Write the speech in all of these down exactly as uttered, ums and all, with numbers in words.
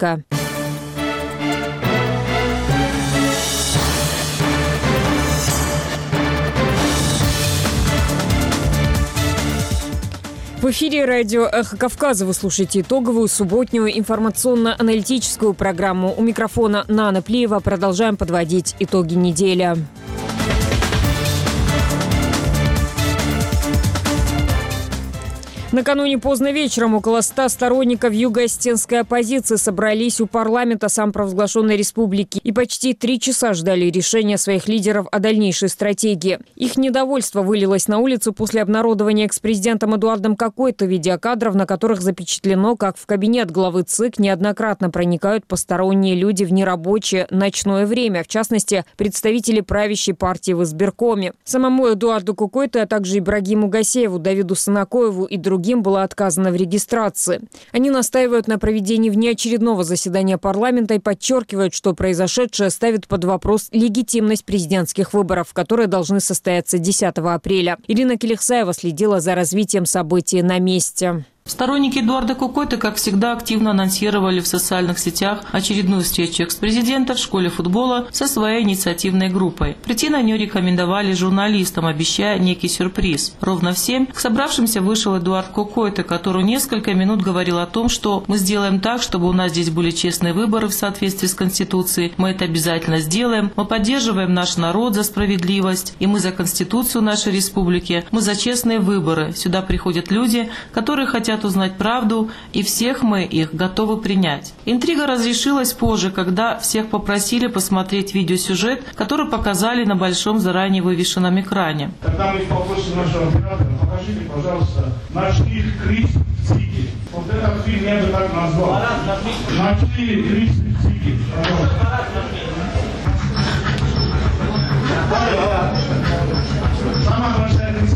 Леночка. В эфире радио «Эхо Кавказа» вы слушаете итоговую субботнюю информационно-аналитическую программу. У микрофона Нана Плиева. Продолжаем подводить итоги недели. Накануне поздно вечером около ста сторонников юго-осетинской оппозиции собрались у парламента самопровозглашенной республики и почти три часа ждали решения своих лидеров о дальнейшей стратегии. Их недовольство вылилось на улицу после обнародования экс-президентом Эдуардом Кокойто видеокадров, на которых запечатлено, как в кабинет главы ЦИК неоднократно проникают посторонние люди в нерабочее ночное время, в частности, представители правящей партии в избиркоме. Самому Эдуарду Кокойто, а также Ибрагиму Гасееву, Давиду Санакоеву и другим Другим было отказано в регистрации. Они настаивают на проведении внеочередного заседания парламента и подчеркивают, что произошедшее ставит под вопрос легитимность президентских выборов, которые должны состояться десятого апреля. Ирина Келихсаева следила за развитием событий на месте. Сторонники Эдуарда Кокойто, как всегда, активно анонсировали в социальных сетях очередную встречу экс-президента в школе футбола со своей инициативной группой. Прийти на нее рекомендовали журналистам, обещая некий сюрприз. Ровно в семь к собравшимся вышел Эдуард Кокойто, который несколько минут говорил о том, что мы сделаем так, чтобы у нас здесь были честные выборы в соответствии с Конституцией. Мы это обязательно сделаем. Мы поддерживаем наш народ за справедливость. И мы за Конституцию нашей республики. Мы за честные выборы. Сюда приходят люди, которые хотят узнать правду, и всех мы их готовы принять. Интрига разрешилась позже, когда всех попросили посмотреть видеосюжет, который показали на большом заранее вывешенном экране. Когда мы попросим нашего оператора, покажите, пожалуйста, ночные крысы в ЦИКе. Вот этот фильм я бы так назвал. Ночные крысы в ЦИКе. Самая большая крыса.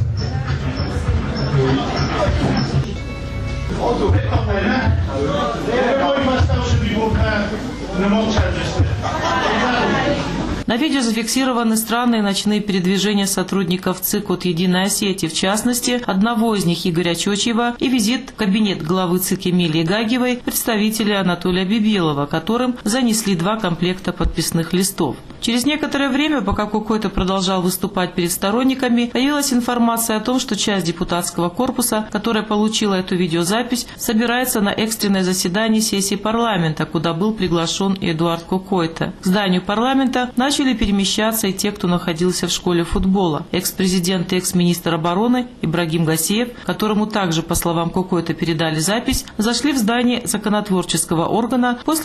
На видео зафиксированы странные ночные передвижения сотрудников ЦИК от «Единой Осетии», в частности, одного из них Игоря Чочева и визит в кабинет главы ЦИК Эмилии Гагиевой, представителя Анатолия Бибелова, которым занесли два комплекта подписных листов. Через некоторое время, пока Кокойто продолжал выступать перед сторонниками, появилась информация о том, что часть депутатского корпуса, которая получила эту видеозапись, собирается на экстренное заседание сессии парламента, куда был приглашен и Эдуард Кокойто. К зданию парламента начали перемещаться и те, кто находился в школе футбола. Экс-президент и экс-министр обороны Ибрагим Гасеев, которому также, по словам Кокойто, передали запись, зашли в здание законотворческого органа после